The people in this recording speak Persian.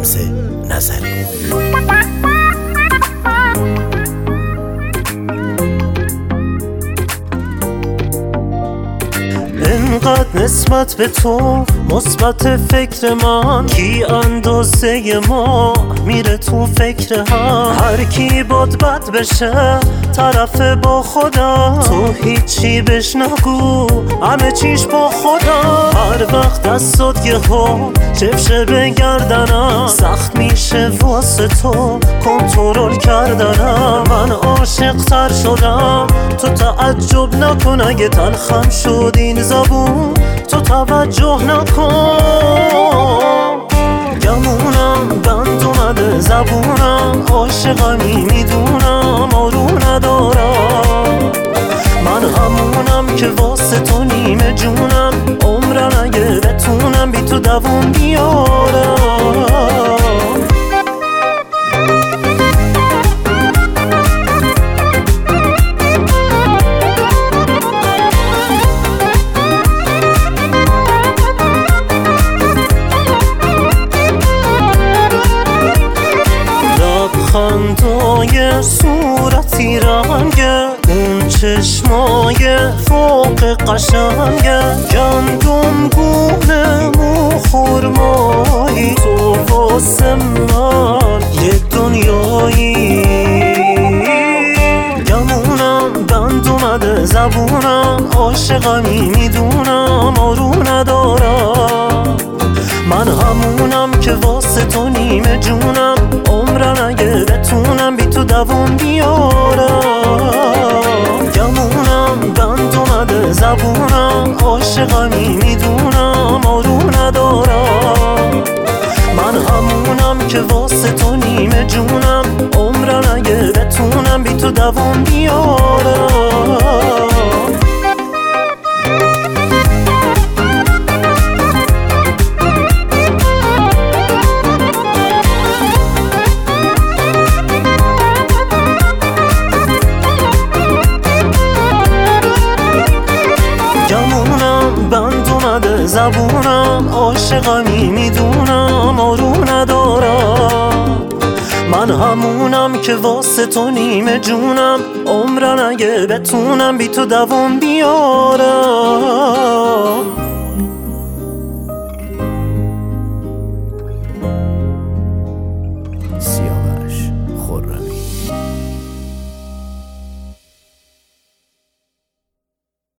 علیرضا نظری. انقدر نسبت به تو مثبت فکر من، کی اندازه ما میره تو فکر هم. هر کی باد بد بشه طرف با خدا، تو هیچی بهش نگو همه چیش با خدا. هر وقت دستات یه ها چفشه به گردنم، سخت میشه واسه تو کنترل کردنم. من عاشق تر شدم تو تعجب نکن، اگه تلخم شد این زبون تو توجه نکن. گمونم بند اومده زبونم، عاشقمی میدونم آرو ندارم. من همونم که واسه تو نیمه جونم، عمرم اگه بتونم بی تو دووم بیارم. خندای صورتی رنگه، اون چشمای فوق قشنگه، گندم گونه مو خرمایی، تو واسه من یه دنیایی. گمونم بند اومده زبونم، عاشقمی میدونم آرو ندارم. من همونم که واسه تو نیمه جونم، عمرم اگه بتونم بی تو دووم بیارم. گمونم بند اومده زبونم، عاشقمی میدونم آرو ندارم. من همونم که واسه تو نیمه جونم، عمرم اگه بتونم بی تو دووم بیارم. بند اومده زبونم، عاشقمی میدونم آرو ندارم. من همونم که واسه تو نیمه جونم، عمرم اگه بتونم بی تو دووم بیارم.